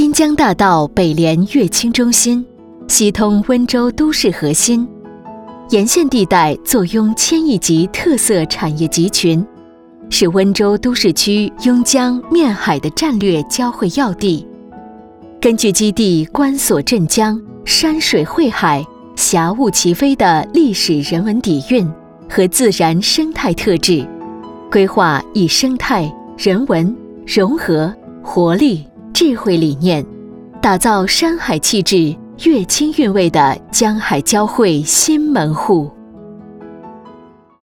滨江大道北连乐清中心，西通温州都市核心，沿线地带坐拥千亿级特色产业集群，是温州都市区拥江面海的战略交汇要地。根据基地关锁镇江、山水汇海、霞雾齐飞的历史人文底蕴和自然生态特质，规划以生态、人文、融合、活力、智慧理念，打造山海气质、乐清韵味的江海交汇新门户。